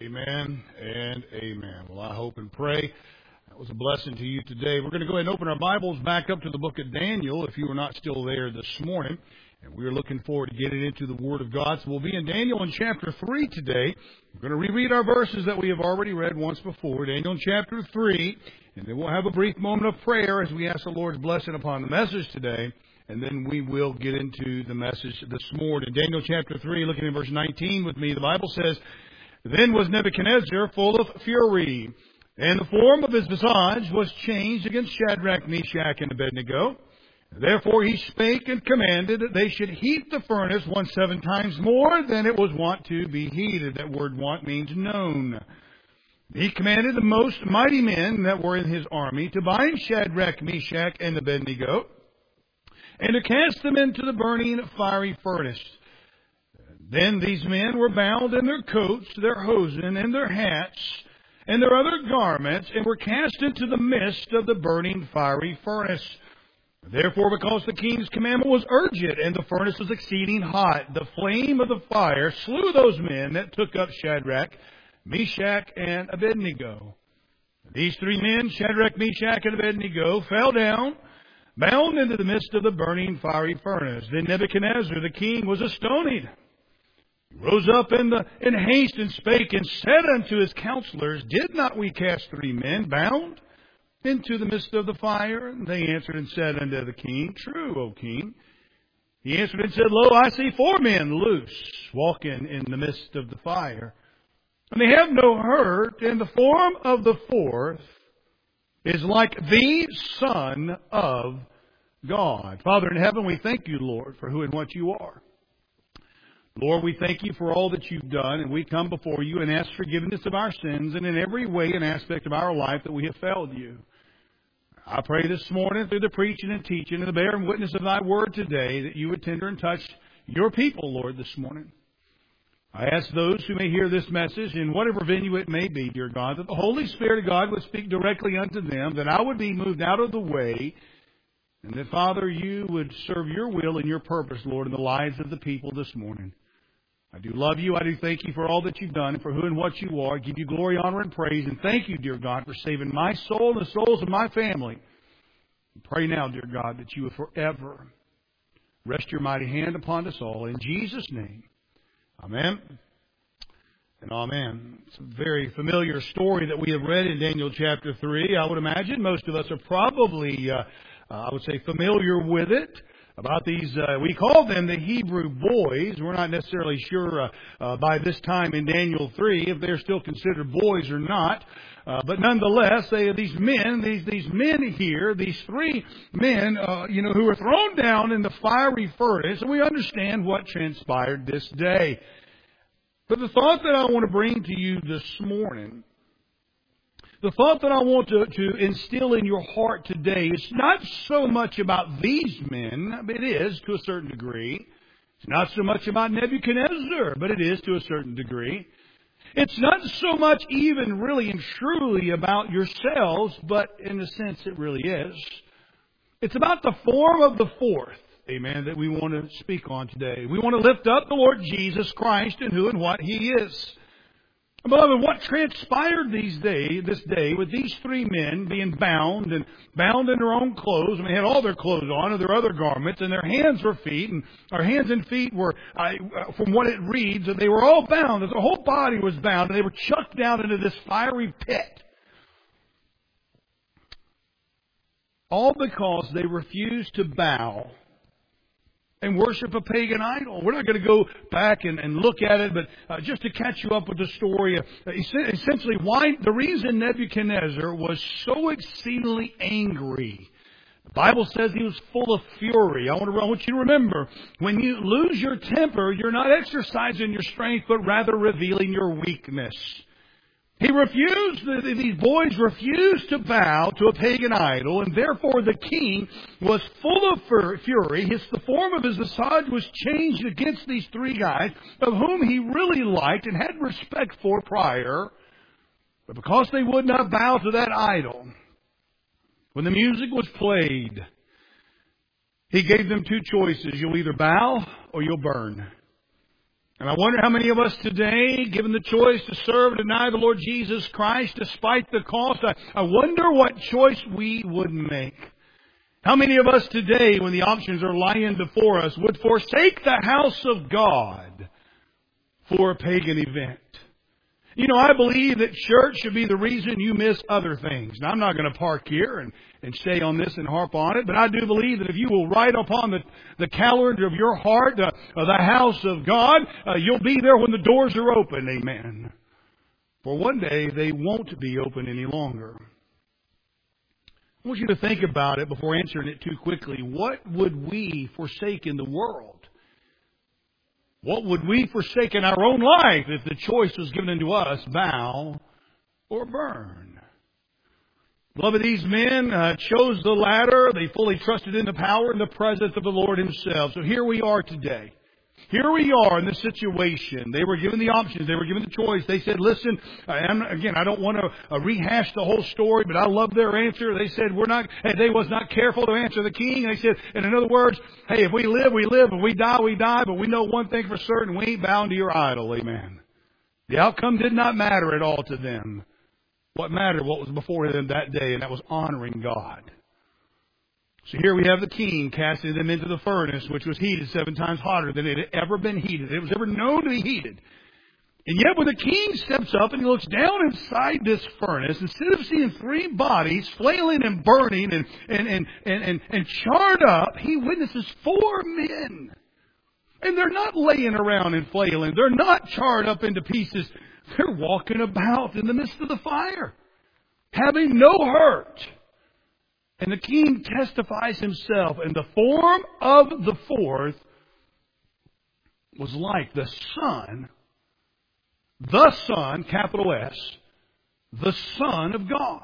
Amen and amen. Well, I hope and pray that was a blessing to you today. We're going to go ahead and open our Bibles back up to the book of Daniel if you were not still there this morning. And we're looking forward to getting into the Word of God. So we'll be in Daniel in chapter 3 today. We're going to reread our verses that we have already read once before. Daniel in chapter 3. And then we'll have a brief moment of prayer as we ask the Lord's blessing upon the message today. And then we will get into the message this morning. Daniel chapter 3, looking at verse 19 with me, the Bible says, "Then was Nebuchadnezzar full of fury, and the form of his visage was changed against Shadrach, Meshach, and Abednego. Therefore he spake and commanded that they should heat the furnace 17 times more than it was wont to be heated." That word "wont" means known. He commanded the most mighty men that were in his army to bind Shadrach, Meshach, and Abednego, and to cast them into the burning fiery furnace. Then these men were bound in their coats, their hosen, and their hats, and their other garments, and were cast into the midst of the burning fiery furnace. Therefore, because the king's commandment was urgent, and the furnace was exceeding hot, the flame of the fire slew those men that took up Shadrach, Meshach, and Abednego. These three men, Shadrach, Meshach, and Abednego, fell down, bound into the midst of the burning fiery furnace. Then Nebuchadnezzar the king was astonied. He rose up in haste and spake and said unto his counselors, "Did not we cast three men bound into the midst of the fire?" And they answered and said unto the king, "True, O king." He answered and said, "Lo, I see 4 men loose, walking in the midst of the fire, and they have no hurt, and the form of the fourth is like the Son of God." Father in heaven, we thank you, Lord, for who and what you are. Lord, we thank you for all that you've done, and we come before you and ask forgiveness of our sins, and in every way and aspect of our life that we have failed you. I pray this morning through the preaching and teaching and the bearing witness of thy word today that you would tender and touch your people, Lord, this morning. I ask those who may hear this message in whatever venue it may be, dear God, that the Holy Spirit of God would speak directly unto them, that I would be moved out of the way, and that, Father, you would serve your will and your purpose, Lord, in the lives of the people this morning. I do love you. I do thank you for all that you've done and for who and what you are. I give you glory, honor, and praise. And thank you, dear God, for saving my soul and the souls of my family. I pray now, dear God, that you would forever rest your mighty hand upon us all. In Jesus' name, amen and amen. It's a very familiar story that we have read in Daniel chapter 3. I would imagine most of us are probably, familiar with it. About these, we call them the Hebrew boys. We're not necessarily sure by this time in Daniel 3 if they're still considered boys or not. But nonetheless, these men here, these 3 men, who were thrown down in the fiery furnace, and we understand what transpired this day. But the thought that I want to bring to you this morning, the thought that I want to instill in your heart today is not so much about these men, but it is to a certain degree. It's not so much about Nebuchadnezzar, but it is to a certain degree. It's not so much even really and truly about yourselves, but in a sense it really is. It's about the form of the fourth, amen, that we want to speak on today. We want to lift up the Lord Jesus Christ and who and what He is. Beloved, what transpired this day with these 3 men being bound in their own clothes, and they had all their clothes on and their other garments, and their hands and feet were, from what it reads, that they were all bound, that their whole body was bound, and they were chucked down into this fiery pit. All because they refused to bow and worship a pagan idol. We're not going to go back and look at it, but just to catch you up with the story, essentially the reason Nebuchadnezzar was so exceedingly angry. The Bible says he was full of fury. I want you to remember, when you lose your temper, you're not exercising your strength, but rather revealing your weakness. These boys refused to bow to a pagan idol, and therefore the king was full of fury. The form of his visage was changed against these 3 guys, of whom he really liked and had respect for prior. But because they would not bow to that idol, when the music was played, he gave them 2 choices. You'll either bow or you'll burn. And I wonder how many of us today, given the choice to serve and deny the Lord Jesus Christ despite the cost, I wonder what choice we would make. How many of us today, when the options are lying before us, would forsake the house of God for a pagan event? You know, I believe that church should be the reason you miss other things. Now, I'm not going to park here and stay on this and harp on it, but I do believe that if you will write upon the calendar of your heart the house of God, you'll be there when the doors are open. Amen. For one day, they won't be open any longer. I want you to think about it before answering it too quickly. What would we forsake in the world? What would we forsake in our own life if the choice was given unto us, bow or burn? Beloved, these men chose the latter. They fully trusted in the power and the presence of the Lord Himself. So here we are today. Here we are in this situation. They were given the options. They were given the choice. They said, listen, I don't want to rehash the whole story, but I love their answer. They said, they was not careful to answer the king. They said, in other words, hey, if we live, we live. If we die, we die. But we know one thing for certain, we ain't bound to your idol. Amen. The outcome did not matter at all to them. What mattered, what was before them that day, and that was honoring God. So here we have the king casting them into the furnace, which was heated 7 times hotter than it had ever been heated. It was ever known to be heated. And yet when the king steps up and he looks down inside this furnace, instead of seeing 3 bodies flailing and burning and charred up, he witnesses 4 men. And they're not laying around and flailing. They're not charred up into pieces. They're walking about in the midst of the fire, having no hurt. And the king testifies himself, and the form of the 4th was like the Son, capital S, the Son of God.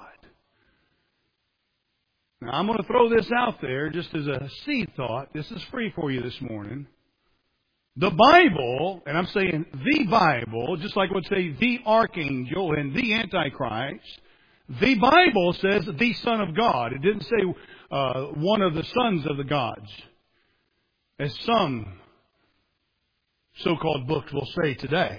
Now, I'm going to throw this out there just as a seed thought. This is free for you this morning. The Bible, and I'm saying the Bible, just like it would say the Archangel and the Antichrist, the Bible says the Son of God. It didn't say one of the sons of the gods, as some so-called books will say today.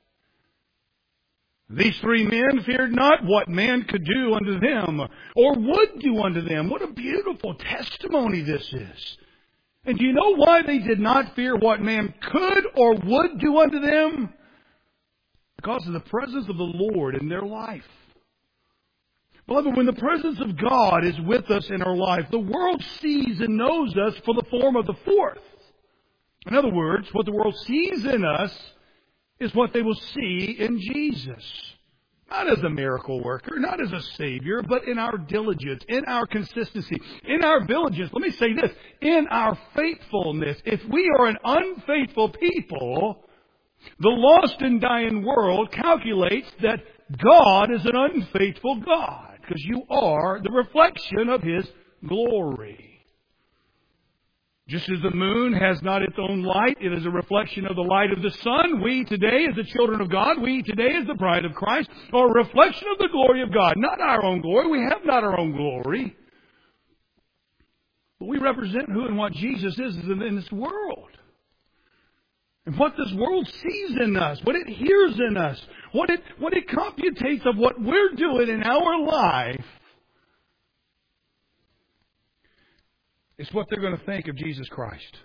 These 3 men feared not what man could do unto them, or would do unto them. What a beautiful testimony this is. And do you know why they did not fear what man could or would do unto them? Because of the presence of the Lord in their life. Beloved, when the presence of God is with us in our life, the world sees and knows us for the form of the 4th. In other words, what the world sees in us is what they will see in Jesus. Not as a miracle worker, not as a Savior, but in our diligence, in our consistency, in our diligence. Let me say this, in our faithfulness. If we are an unfaithful people, the lost and dying world calculates that God is an unfaithful God, because you are the reflection of His glory. Just as the moon has not its own light, it is a reflection of the light of the sun. We today, as the children of God, we today, as the bride of Christ, are a reflection of the glory of God. Not our own glory. We have not our own glory. But we represent who and what Jesus is in this world. And what this world sees in us, what it hears in us, what it computates of what we're doing in our life, is what they're going to think of Jesus Christ.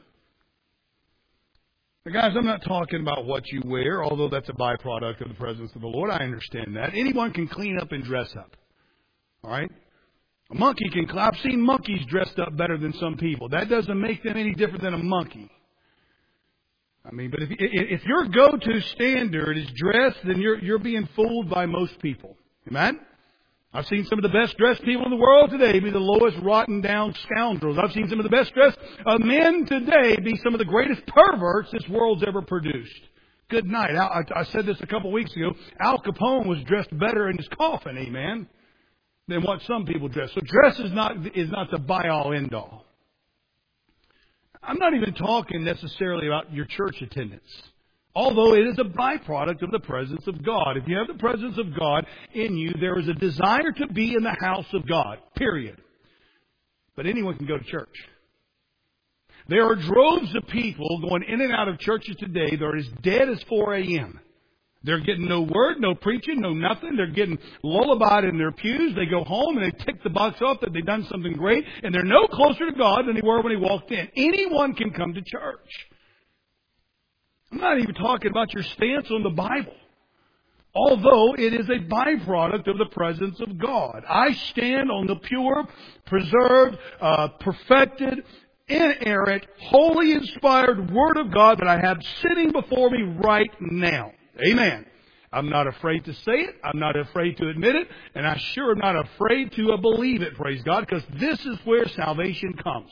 Now, guys, I'm not talking about what you wear, although that's a byproduct of the presence of the Lord. I understand that. Anyone can clean up and dress up. All right? A monkey can. I've seen monkeys dressed up better than some people. That doesn't make them any different than a monkey. I mean, but if your go-to standard is dress, then you're being fooled by most people. Amen? I've seen some of the best dressed people in the world today be the lowest rotten down scoundrels. I've seen some of the best dressed men today be some of the greatest perverts this world's ever produced. Good night. I said this a couple weeks ago. Al Capone was dressed better in his coffin, amen, than what some people dress. So dress is not the by-all, end-all. I'm not even talking necessarily about your church attendance, although it is a byproduct of the presence of God. If you have the presence of God in you, there is a desire to be in the house of God, period. But anyone can go to church. There are droves of people going in and out of churches today that are as dead as 4 a.m. They're getting no word, no preaching, no nothing. They're getting lullabied in their pews. They go home and they tick the box off that they've done something great, and they're no closer to God than they were when they walked in. Anyone can come to church. I'm not even talking about your stance on the Bible, although it is a byproduct of the presence of God. I stand on the pure, preserved, perfected, inerrant, wholly inspired Word of God that I have sitting before me right now. Amen. I'm not afraid to say it. I'm not afraid to admit it. And I sure am not afraid to believe it, praise God, because this is where salvation comes.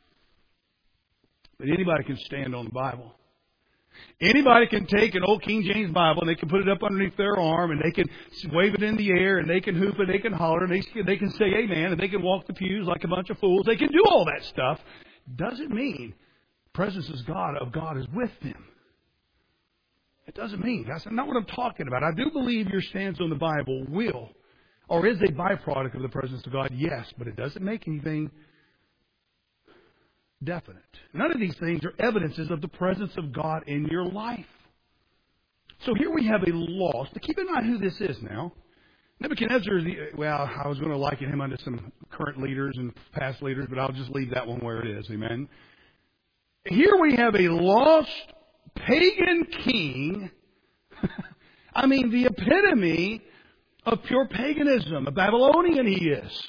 But anybody can stand on the Bible. Anybody can take an old King James Bible and they can put it up underneath their arm and they can wave it in the air and they can hoop and they can holler and they can say amen and they can walk the pews like a bunch of fools. They can do all that stuff. Doesn't mean the presence of God is with them. It doesn't mean. That's not what I'm talking about. I do believe your stance on the Bible will or is a byproduct of the presence of God, yes, but it doesn't make anything definite. None of these things are evidences of the presence of God in your life. So here we have a loss. Now keep in mind who this is now. Nebuchadnezzar, I was going to liken him unto some current leaders and past leaders, but I'll just leave that one where it is. Amen. Here we have a lost pagan king. I mean, the epitome of pure paganism. A Babylonian he is.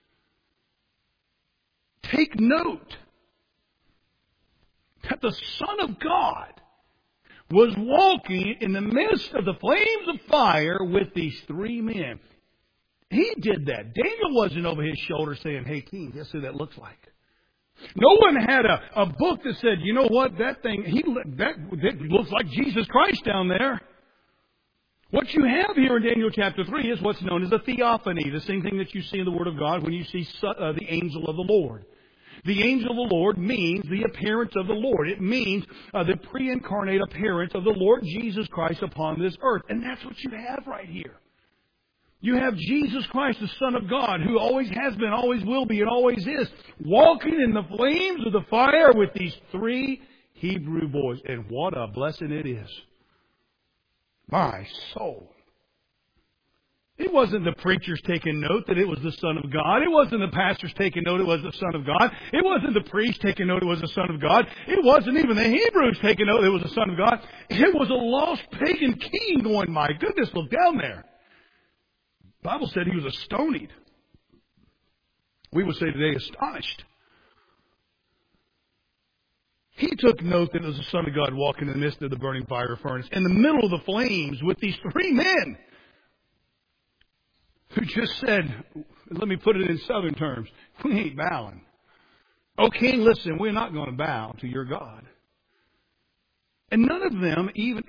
Take note that the Son of God was walking in the midst of the flames of fire with these three men. He did that. Daniel wasn't over his shoulder saying, hey, king, guess who that looks like? No one had a book that said, you know what, that looks like Jesus Christ down there. What you have here in Daniel chapter 3 is what's known as a theophany, the same thing that you see in the Word of God when you see the angel of the Lord. The angel of the Lord means the appearance of the Lord. It means the pre-incarnate appearance of the Lord Jesus Christ upon this earth. And that's what you have right here. You have Jesus Christ, the Son of God, who always has been, always will be, and always is, walking in the flames of the fire with these three Hebrew boys. And what a blessing it is. My soul. It wasn't the preachers taking note that it was the Son of God. It wasn't the pastors taking note it was the Son of God. It wasn't the priest taking note it was the Son of God. It wasn't even the Hebrews taking note it was the Son of God. It was a lost pagan king going, my goodness, look down there. The Bible said he was astonied. We would say today astonished. He took note that it was the Son of God walking in the midst of the burning fire furnace, in the middle of the flames with these three men who just said, let me put it in southern terms, we ain't bowing. Oh, king, listen, we're not going to bow to your God. And none of them even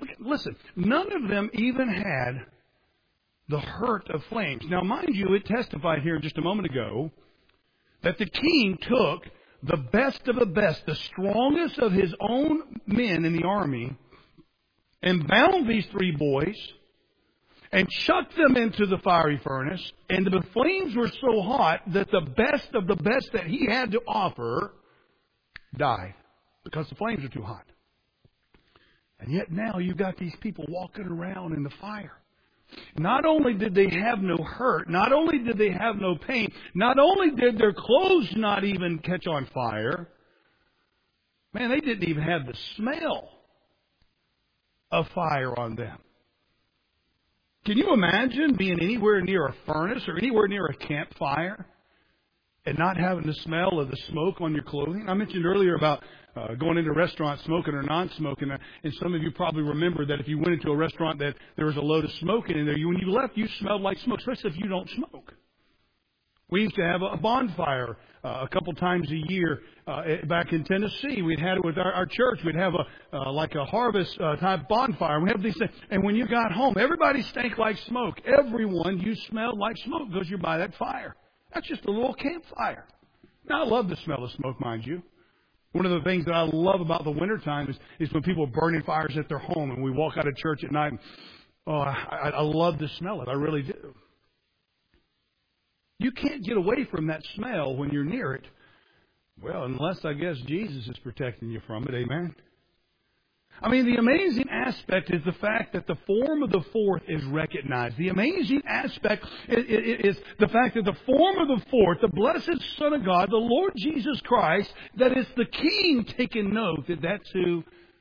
had the hurt of flames. Now, mind you, it testified here just a moment ago that the king took the best of the best, the strongest of his own men in the army, and bound these three boys and chucked them into the fiery furnace, and the flames were so hot that the best of the best that he had to offer died because the flames are too hot. And yet now you've got these people walking around in the fire. Not only did they have no hurt, not only did they have no pain, not only did their clothes not even catch on fire, man, they didn't even have the smell of fire on them. Can you imagine being anywhere near a furnace or anywhere near a campfire and not having the smell of the smoke on your clothing? I mentioned earlier about going into a restaurant, smoking or non-smoking. And some of you probably remember that if you went into a restaurant that there was a load of smoke in there, when you left, you smelled like smoke, especially if you don't smoke. We used to have a bonfire a couple times a year back in Tennessee. We'd had it with our church. We'd have like a harvest type bonfire. We have these things. And when you got home, everybody stank like smoke. Everyone, you smelled like smoke because you're by that fire. That's just a little campfire. Now, I love the smell of smoke, mind you. One of the things that I love about the wintertime is when people are burning fires at their home and we walk out of church at night. And, I love the smell of it. I really do. You can't get away from that smell when you're near it Well, unless I guess Jesus is protecting you from it, amen? I mean, the amazing aspect is the fact that the form of the fourth is recognized. The amazing aspect is the fact that the form of the fourth, the blessed Son of God, the Lord Jesus Christ, that it's the King taking note that that's who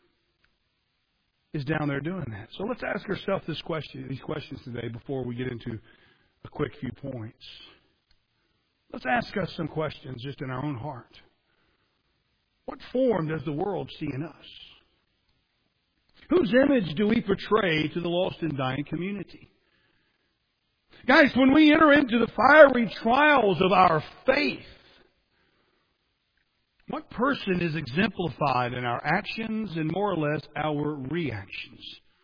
is down there doing that. So let's ask ourselves these questions today before we get into a quick few points. Let's ask us some questions just in our own heart. What form does the world see in us? Whose image do we portray to the lost and dying community? Guys, when we enter into the fiery trials of our faith, what person is exemplified in our actions and more or less our reactions?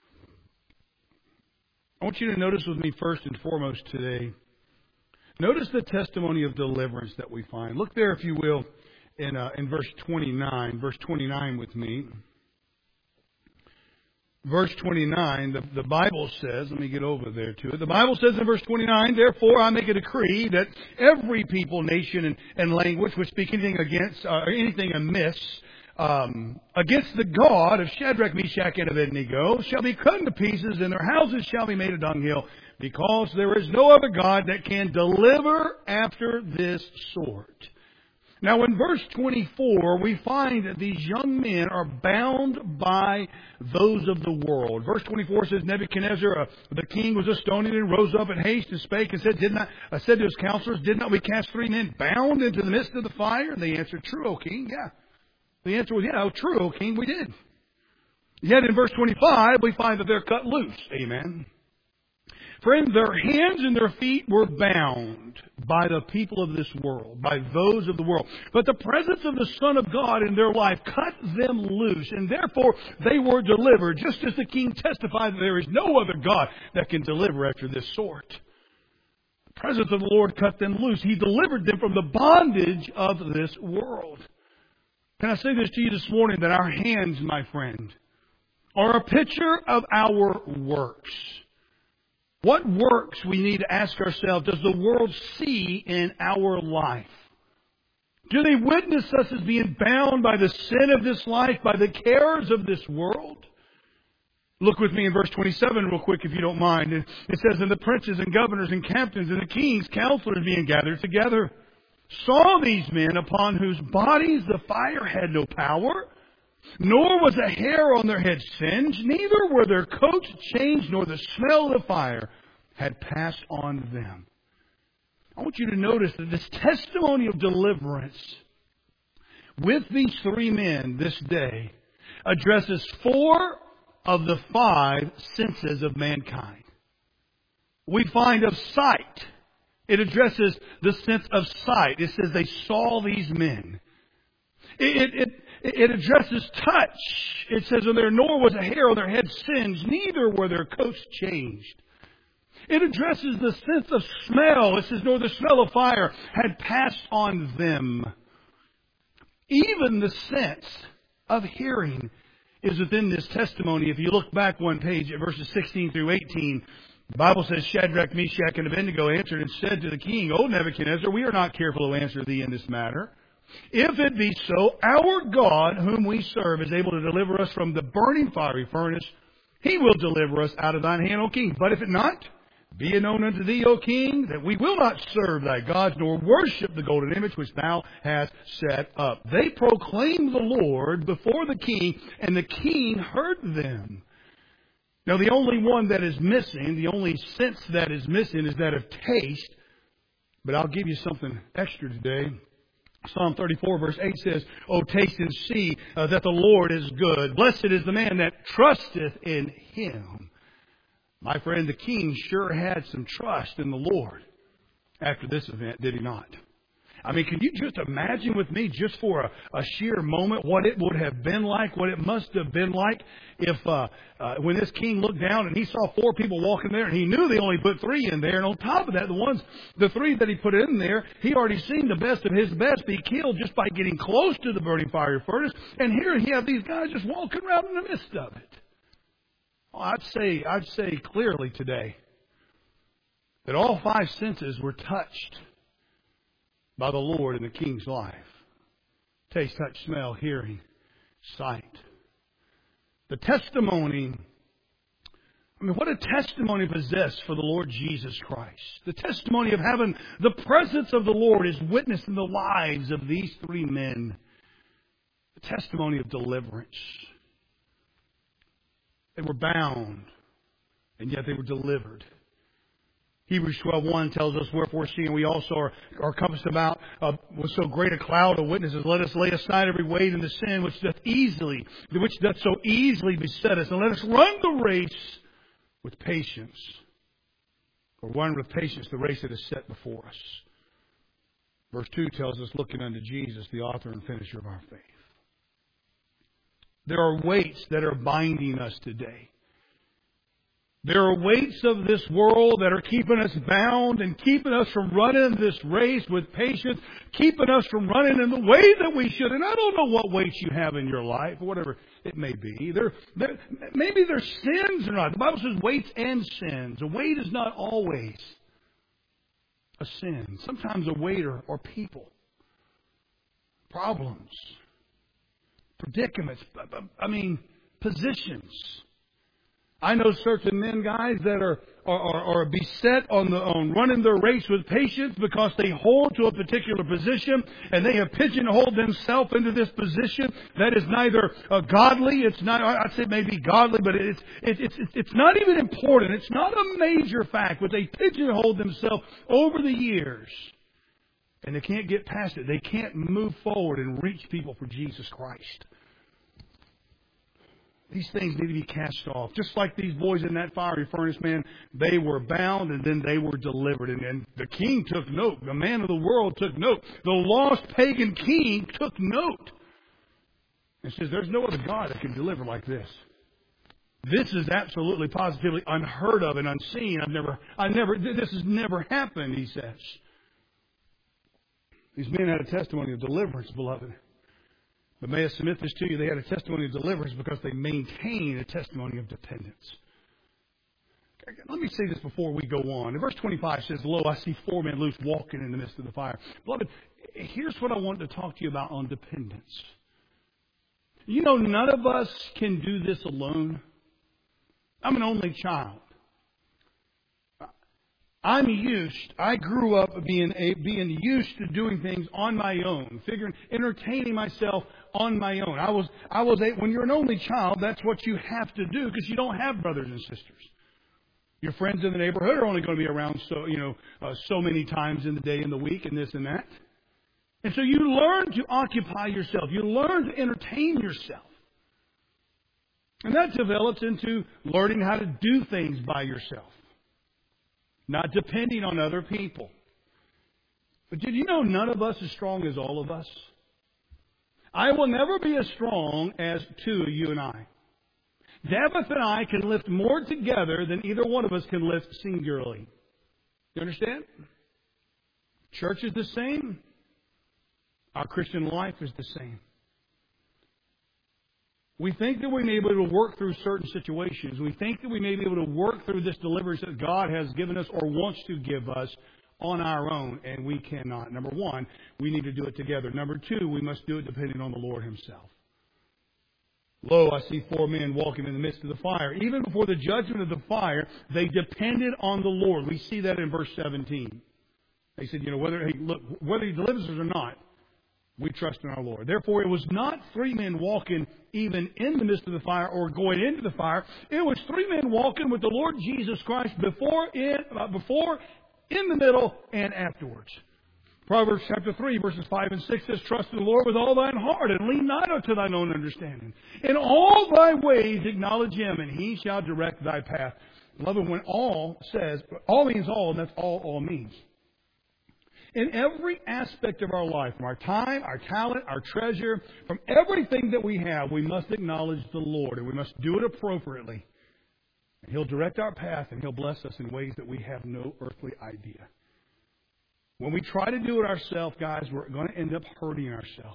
I want you to notice with me first and foremost today, notice the testimony of deliverance that we find. Look there, if you will, in verse 29. Verse 29 with me. Verse 29, the Bible says, let me get over there to it. The Bible says in verse 29, therefore I make a decree that every people, nation, and language which speak anything against, or anything amiss, against the God of Shadrach, Meshach, and Abednego shall be cut into pieces, and their houses shall be made a dunghill, because there is no other God that can deliver after this sort. Now in verse 24, we find that these young men are bound by those of the world. Verse 24 says, Nebuchadnezzar, the king, was astonished and rose up in haste and spake and said, said to his counselors, did not we cast 3 men bound into the midst of the fire? And they answered, true, O king. Yeah. The answer was, yeah, true, O king, we did. Yet in verse 25, we find that they're cut loose. Amen. Friend, their hands and their feet were bound by the people of this world, by those of the world. But the presence of the Son of God in their life cut them loose, and therefore they were delivered, just as the king testified that there is no other God that can deliver after this sort. The presence of the Lord cut them loose. He delivered them from the bondage of this world. Can I say this to you this morning, that our hands, my friend, are a picture of our works. What works, we need to ask ourselves, does the world see in our life? Do they witness us as being bound by the sin of this life, by the cares of this world? Look with me in verse 27 real quick, if you don't mind. It says, and the princes and governors and captains and the king's counselors being gathered together saw these men upon whose bodies the fire had no power, nor was a hair on their heads singed, neither were their coats changed, nor the smell of the fire had passed on them. I want you to notice that this testimony of deliverance with these 3 men this day addresses 4 of the 5 senses of mankind. We find of sight. It addresses the sense of sight. It says they saw these men. It addresses touch. It says, nor was a hair on their head singed, neither were their coats changed. It addresses the sense of smell. It says, nor the smell of fire had passed on them. Even the sense of hearing is within this testimony. If you look back one page at verses 16 through 18, the Bible says, Shadrach, Meshach, and Abednego answered and said to the king, O Nebuchadnezzar, we are not careful to answer thee in this matter. If it be so, our God, whom we serve, is able to deliver us from the burning fiery furnace. He will deliver us out of thine hand, O king. But if it not, be it known unto thee, O king, that we will not serve thy gods, nor worship the golden image which thou hast set up. They proclaimed the Lord before the king, and the king heard them. Now, the only one that is missing, the only sense that is missing is that of taste. But I'll give you something extra today. Psalm 34 verse 8 says, O taste and see that the Lord is good. Blessed is the man that trusteth in Him. My friend, the king sure had some trust in the Lord after this event, did he not? I mean, can you just imagine with me, just for a sheer moment, what it would have been like, what it must have been like if when this king looked down and he saw 4 people walking there, and he knew they only put 3 in there, and on top of that, the 3 that he put in there, he already seen the best of his best be killed just by getting close to the burning fiery furnace, and here he have these guys just walking around in the midst of it. Oh, I'd say clearly today that all 5 senses were touched by the Lord in the king's life. Taste, touch, smell, hearing, sight. The testimony, what a testimony possessed for the Lord Jesus Christ. The testimony of having the presence of the Lord is witnessed in the lives of these three men. The testimony of deliverance. They were bound, and yet they were delivered. Hebrews 12:1 tells us, wherefore, seeing we also are compassed about with so great a cloud of witnesses, let us lay aside every weight and the sin which doth so easily beset us, and let us run the race with patience, or run with patience the race that is set before us. Verse 2 tells us, looking unto Jesus, the author and finisher of our faith. There are weights that are binding us today. There are weights of this world that are keeping us bound and keeping us from running this race with patience, keeping us from running in the way that we should. And I don't know what weights you have in your life, whatever it may be. Maybe they're sins or not. The Bible says weights and sins. A weight is not always a sin. Sometimes a weight are people, problems, predicaments, positions. I know certain men, guys, that are beset on running their race with patience because they hold to a particular position and they have pigeonholed themselves into this position that is neither godly. It's not. I'd say maybe godly, but it's not even important. It's not a major fact, but they pigeonhole themselves over the years, and they can't get past it. They can't move forward and reach people for Jesus Christ. These things need to be cast off. Just like these boys in that fiery furnace, man, they were bound and then they were delivered. And the king took note. The man of the world took note. The lost pagan king took note. And says, there's no other God that can deliver like this. This is absolutely, positively unheard of and unseen. This has never happened, he says. These men had a testimony of deliverance, beloved. But may I submit this to you, they had a testimony of deliverance because they maintained a testimony of dependence. Let me say this before we go on. In verse 25 says, lo, I see four men loose walking in the midst of the fire. Beloved, here's what I want to talk to you about on dependence. You know, none of us can do this alone. I'm an only child. I grew up being used to doing things on my own, entertaining myself on my own. When you're an only child, that's what you have to do because you don't have brothers and sisters. Your friends in the neighborhood are only going to be around so many times in the day and the week and this and that. And so you learn to occupy yourself. You learn to entertain yourself. And that develops into learning how to do things by yourself. Not depending on other people. But did you know none of us is strong as all of us? I will never be as strong as two, you and I. Dabith and I can lift more together than either one of us can lift singularly. You understand? Church is the same. Our Christian life is the same. We think that we may be able to work through certain situations. We think that we may be able to work through this deliverance that God has given us or wants to give us on our own, and we cannot. Number one, we need to do it together. Number two, we must do it depending on the Lord Himself. Lo, I see four men walking in the midst of the fire. Even before the judgment of the fire, they depended on the Lord. We see that in verse 17. They said, whether He delivers us or not, we trust in our Lord. Therefore, it was not three men walking even in the midst of the fire or going into the fire. It was three men walking with the Lord Jesus Christ before, in the middle, and afterwards. Proverbs chapter 3, verses 5 and 6 says, trust in the Lord with all thine heart, and lean not unto thine own understanding. In all thy ways acknowledge Him, and He shall direct thy path. Beloved, when all means all, and that's all means. In every aspect of our life, from our time, our talent, our treasure, from everything that we have, we must acknowledge the Lord, and we must do it appropriately. And He'll direct our path, and He'll bless us in ways that we have no earthly idea. When we try to do it ourselves, guys, we're going to end up hurting ourselves.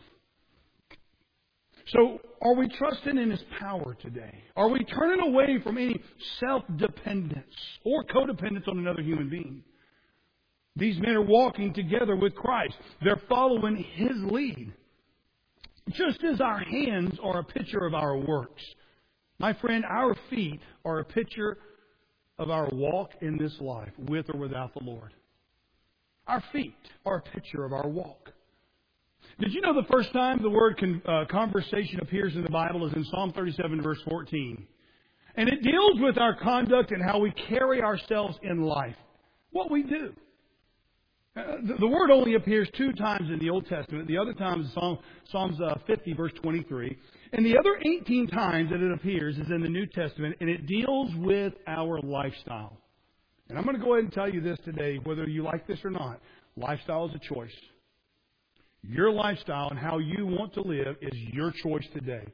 So, are we trusting in His power today? Are we turning away from any self-dependence or codependence on another human being? These men are walking together with Christ. They're following His lead. Just as our hands are a picture of our works, my friend, our feet are a picture of our walk in this life, with or without the Lord. Our feet are a picture of our walk. Did you know the first time the word conversation appears in the Bible is in Psalm 37, verse 14? And it deals with our conduct and how we carry ourselves in life. What we do. The word only appears 2 times in the Old Testament. The other time is Psalms 50, verse 23. And the other 18 times that it appears is in the New Testament, and it deals with our lifestyle. And I'm going to go ahead and tell you this today, whether you like this or not. Lifestyle is a choice. Your lifestyle and how you want to live is your choice today.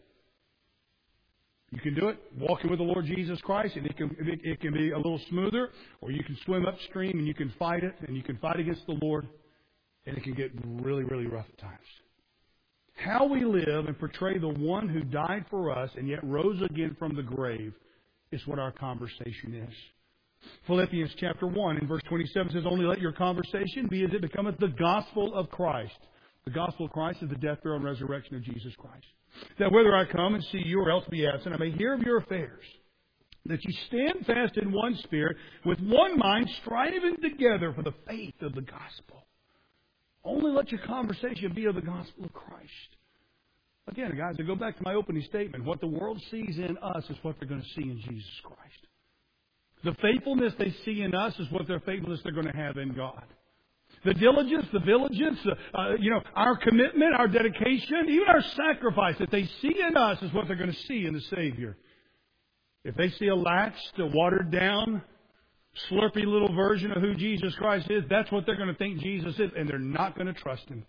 You can do it walking with the Lord Jesus Christ, and it can be a little smoother, or you can swim upstream and you can fight it, and you can fight against the Lord, and it can get really, really rough at times. How we live and portray the one who died for us and yet rose again from the grave is what our conversation is. Philippians chapter 1 in verse 27 says, "Only let your conversation be as it becometh the gospel of Christ." The gospel of Christ is the death, burial, and resurrection of Jesus Christ. "That whether I come and see you or else be absent, I may hear of your affairs. That you stand fast in one spirit, with one mind, striving together for the faith of the gospel." Only let your conversation be of the gospel of Christ. Again, guys, I go back to my opening statement. What the world sees in us is what they're going to see in Jesus Christ. The faithfulness they see in us is what their faithfulness they're going to have in God. The diligence, the vigilance, our commitment, our dedication, even our sacrifice that they see in us is what they're going to see in the Savior. If they see a laxed, a watered down, slurpy little version of who Jesus Christ is, that's what they're going to think Jesus is, and they're not going to trust Him.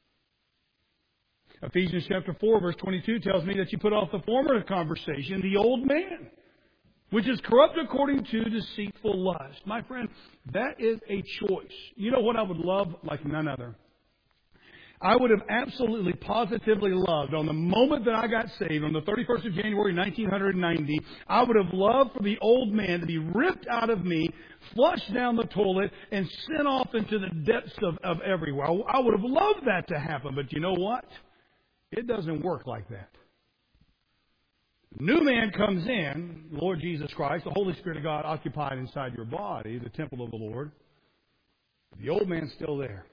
Ephesians chapter 4, verse 22 tells me that you put off the former conversation, the old man, which is corrupt according to deceitful lust. My friend, that is a choice. You know what I would love like none other? I would have absolutely, positively loved, on the moment that I got saved, on the 31st of January, 1990, I would have loved for the old man to be ripped out of me, flushed down the toilet, and sent off into the depths of everywhere. I would have loved that to happen, but you know what? It doesn't work like that. New man comes in, Lord Jesus Christ, the Holy Spirit of God occupied inside your body, the temple of the Lord. The old man's still there.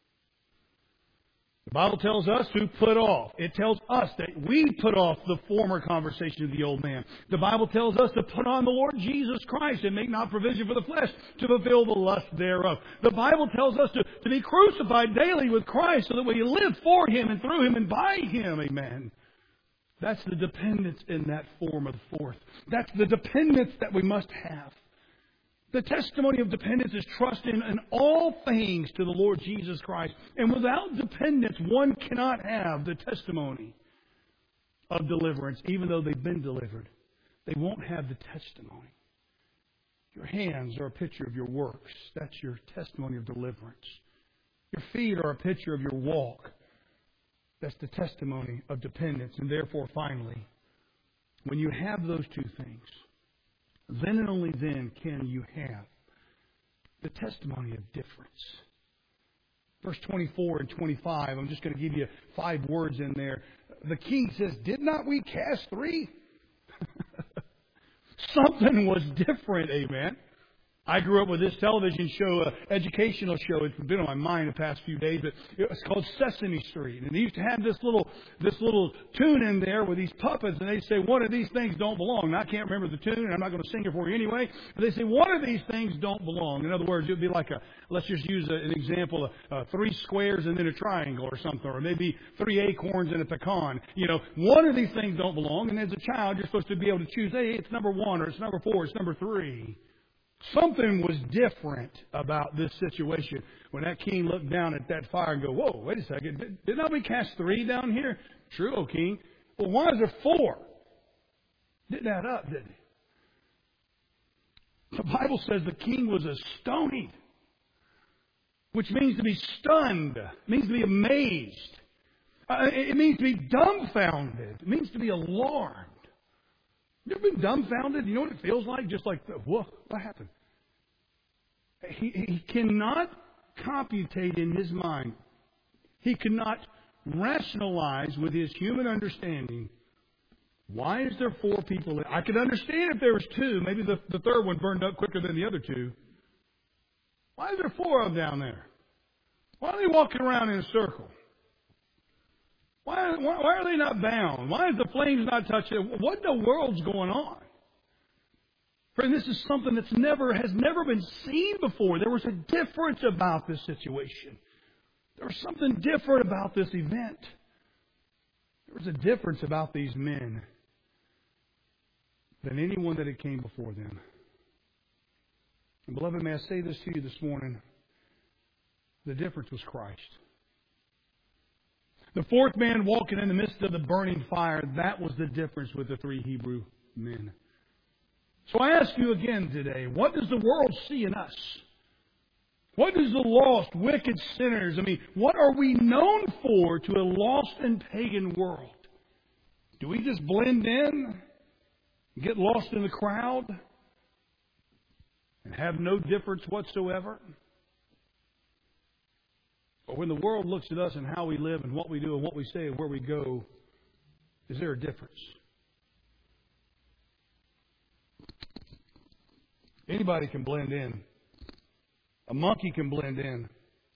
The Bible tells us to put off. It tells us that we put off the former conversation of the old man. The Bible tells us to put on the Lord Jesus Christ and make not provision for the flesh to fulfill the lust thereof. The Bible tells us to be crucified daily with Christ so that we live for Him and through Him and by Him. Amen. That's the dependence in that form of the fourth. That's the dependence that we must have. The testimony of dependence is trusting in all things to the Lord Jesus Christ. And without dependence, one cannot have the testimony of deliverance. Even though they've been delivered, they won't have the testimony. Your hands are a picture of your works. That's your testimony of deliverance. Your feet are a picture of your walk. That's the testimony of dependence. And therefore, finally, when you have those two things, then and only then can you have the testimony of difference. Verse 24 and 25, I'm just going to give you 5 words in there. The king says, "Did not we cast 3?" Something was different, amen. I grew up with this television show, educational show. It's been on my mind the past few days, but it was called Sesame Street. And they used to have this little tune in there with these puppets, and they'd say, "One of these things don't belong." Now, I can't remember the tune, and I'm not going to sing it for you anyway. But they say, "One of these things don't belong." In other words, it would be like let's just use an example, 3 squares and then a triangle or something, or maybe 3 acorns and a pecan. One of these things don't belong. And as a child, you're supposed to be able to choose, hey, it's number 1, or it's number 4, it's number 3. Something was different about this situation when that king looked down at that fire and go, "Whoa, wait a second. Didn't we cast 3 down here?" "True, O king." "Well, why is there 4? Didn't add up, did it?" The Bible says the king was astonied, which means to be stunned. It means to be amazed. It means to be dumbfounded. It means to be alarmed. You ever been dumbfounded? You know what it feels like? Just like, whoa, what happened? He cannot computate in his mind. He cannot rationalize with his human understanding, why is there 4 people? I could understand if there was 2. Maybe the third one burned up quicker than the other 2. Why is there 4 of them down there? Why are they walking around in a circle? Why are they not bound? Why is the flames not touching? What in the world's going on? Friend, this is something that's has never been seen before. There was a difference about this situation. There was something different about this event. There was a difference about these men than anyone that had came before them. And beloved, may I say this to you this morning? The difference was Christ. The 4th man walking in the midst of the burning fire, that was the difference with the 3 Hebrew men. So I ask you again today, what does the world see in us? What does the lost, wicked sinners, what are we known for to a lost and pagan world? Do we just blend in, get lost in the crowd, and have no difference whatsoever? Or when the world looks at us and how we live and what we do and what we say and where we go, is there a difference? Anybody can blend in. A monkey can blend in.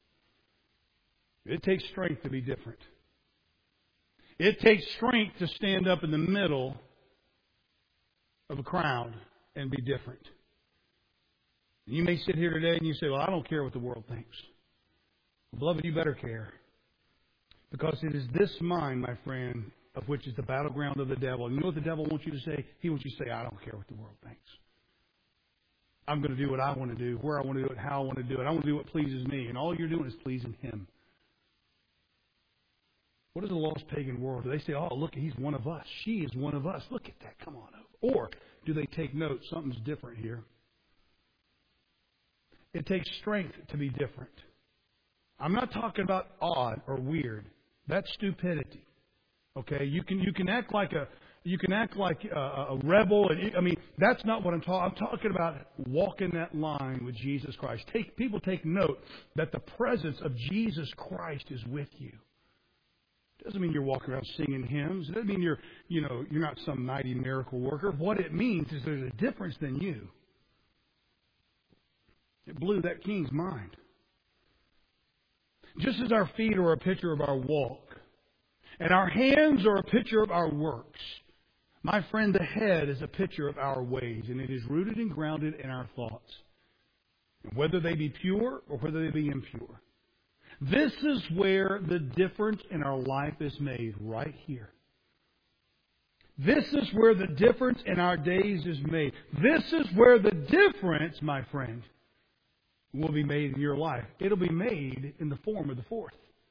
It takes strength to be different. It takes strength to stand up in the middle of a crowd and be different. You may sit here today and you say, well, I don't care what the world thinks. Beloved, you better care. Because it is this mind, my friend, of which is the battleground of the devil. And you know what the devil wants you to say? He wants you to say, I don't care what the world thinks. I'm going to do what I want to do, where I want to do it, how I want to do it. I want to do what pleases me. And all you're doing is pleasing him. What is a lost pagan world? Do they say, oh, look, he's one of us. She is one of us. Look at that. Come on over. Or do they take note? Something's different here. It takes strength to be different. I'm not talking about odd or weird. That's stupidity. Okay? You can act like a rebel. That's not what I'm talking. I'm talking about walking that line with Jesus Christ. People take note that the presence of Jesus Christ is with you. It doesn't mean you're walking around singing hymns. It doesn't mean you're not some mighty miracle worker. What it means is there's a difference than you. It blew that king's mind. Just as our feet are a picture of our walk, and our hands are a picture of our works, my friend, the head is a picture of our ways, and it is rooted and grounded in our thoughts, whether they be pure or whether they be impure. This is where the difference in our life is made, right here. This is where the difference in our days is made. This is where the difference, my friend, will be made in your life. It'll be made in the form of the 4th.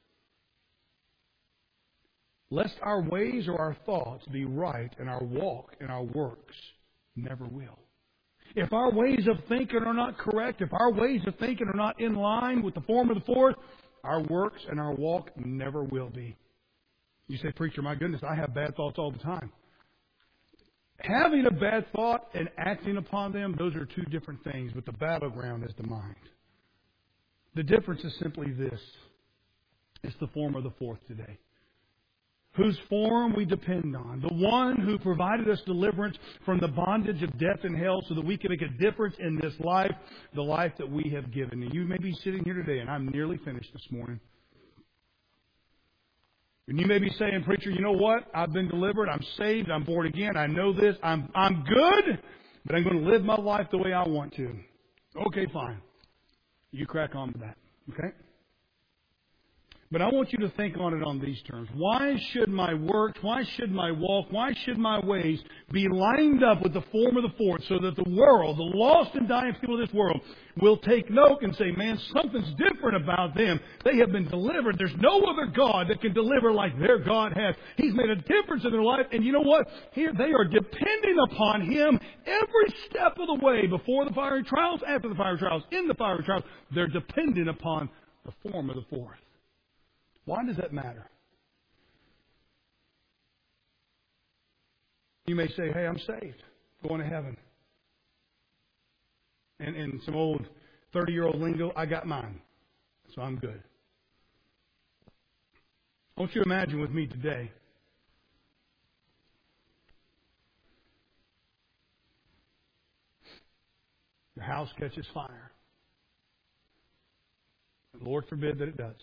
Lest our ways or our thoughts be right and our walk and our works never will. If our ways of thinking are not correct, if our ways of thinking are not in line with the form of the 4th, our works and our walk never will be. You say, preacher, my goodness, I have bad thoughts all the time. Having a bad thought and acting upon them, those are 2 different things, but the battleground is the mind. The difference is simply this. It's the form of the 4th today. Whose form we depend on. The one who provided us deliverance from the bondage of death and hell so that we can make a difference in this life, the life that we have given. And you may be sitting here today, and I'm nearly finished this morning. And you may be saying, preacher, you know what? I've been delivered. I'm saved. I'm born again. I know this. I'm good, but I'm going to live my life the way I want to. Okay, fine. You crack on with that. Okay? But I want you to think on it on these terms. Why should my works, why should my walk, why should my ways be lined up with the form of the 4th so that the world, the lost and dying people of this world, will take note and say, man, something's different about them. They have been delivered. There's no other God that can deliver like their God has. He's made a difference in their life. And you know what? Here they are depending upon Him every step of the way, before the fiery trials, after the fiery trials, in the fiery trials. They're dependent upon the form of the 4th. Why does that matter? You may say, hey, I'm saved, going to heaven. And in some old 30-year-old lingo, I got mine, so I'm good. I want you to imagine with me today. Your house catches fire. Lord forbid that it does.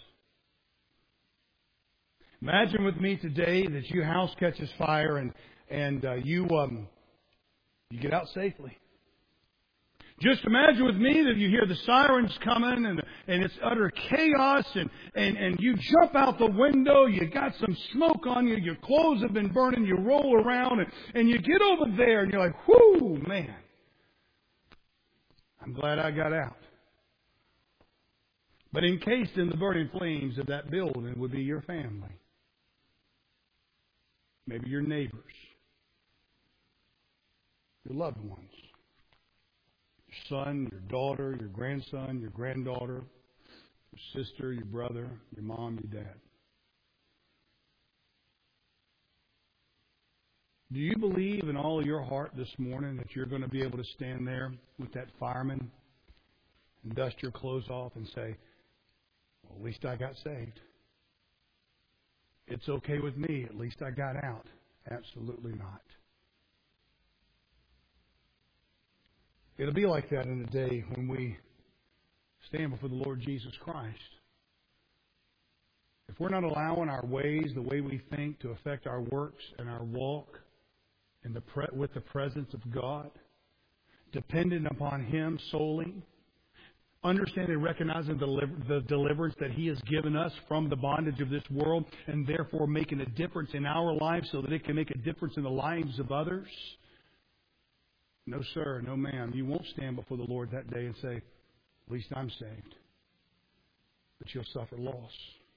Imagine with me today that your house catches fire and you get out safely. Just imagine with me that you hear the sirens coming and it's utter chaos and you jump out the window, you got some smoke on you, your clothes have been burning, you roll around and you get over there and you're like, whoo, man, I'm glad I got out. But encased in the burning flames of that building would be your family. Maybe your neighbors. Your loved ones. Your son, your daughter, your grandson, your granddaughter, your sister, your brother, your mom, your dad. Do you believe in all of your heart this morning that you're going to be able to stand there with that fireman and dust your clothes off and say, well, at least I got saved. It's okay with me. At least I got out. Absolutely not. It'll be like that in the day when we stand before the Lord Jesus Christ. If we're not allowing our ways, the way we think, to affect our works and our walk with the presence of God, dependent upon Him solely, understanding and recognizing the deliverance that He has given us from the bondage of this world, and therefore making a difference in our lives so that it can make a difference in the lives of others. No, sir, no, ma'am. You won't stand before the Lord that day and say, at least I'm saved. But you'll suffer loss.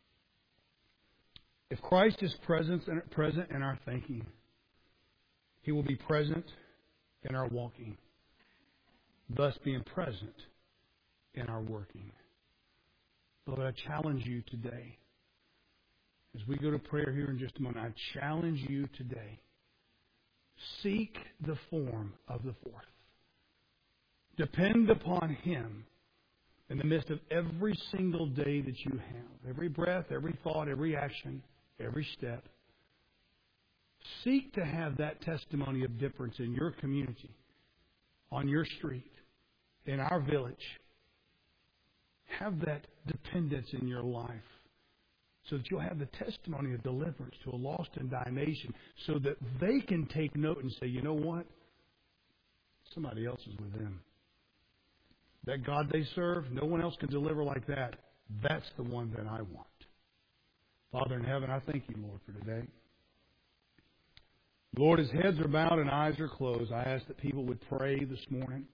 If Christ is present in our thinking, He will be present in our walking, thus being present in our working. Beloved, I challenge you today, as we go to prayer here in just a moment, I challenge you today, seek the form of the fourth. Depend upon Him in the midst of every single day that you have, every breath, every thought, every action, every step. Seek to have that testimony of difference in your community, on your street, in our village. Have that dependence in your life so that you'll have the testimony of deliverance to a lost and dying nation so that they can take note and say, you know what? Somebody else is with them. That God they serve, no one else can deliver like that. That's the one that I want. Father in heaven, I thank you, Lord, for today. Lord, as heads are bowed and eyes are closed, I ask that people would pray this morning.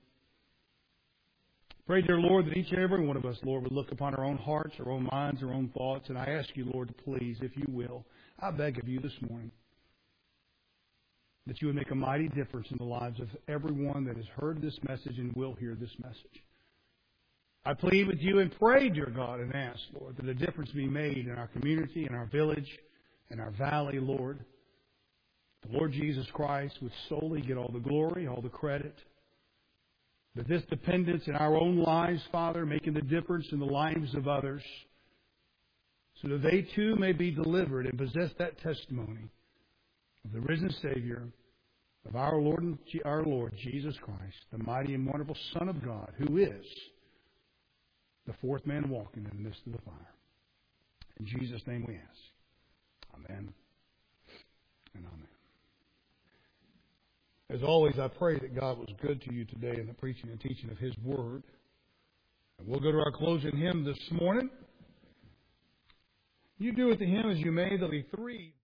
Pray, dear Lord, that each and every one of us, Lord, would look upon our own hearts, our own minds, our own thoughts. And I ask you, Lord, to please, if you will, I beg of you this morning, that you would make a mighty difference in the lives of everyone that has heard this message and will hear this message. I plead with you and pray, dear God, and ask, Lord, that a difference be made in our community, in our village, in our valley, Lord. The Lord Jesus Christ would solely get all the glory, all the credit. That this dependence in our own lives, Father, making the difference in the lives of others, so that they too may be delivered and possess that testimony of the risen Savior, of our Lord Jesus Christ, the mighty and wonderful Son of God, who is the fourth man walking in the midst of the fire. In Jesus' name we ask. Amen and amen. As always, I pray that God was good to you today in the preaching and teaching of His Word. And we'll go to our closing hymn this morning. You do with the hymn as you may. There'll be three.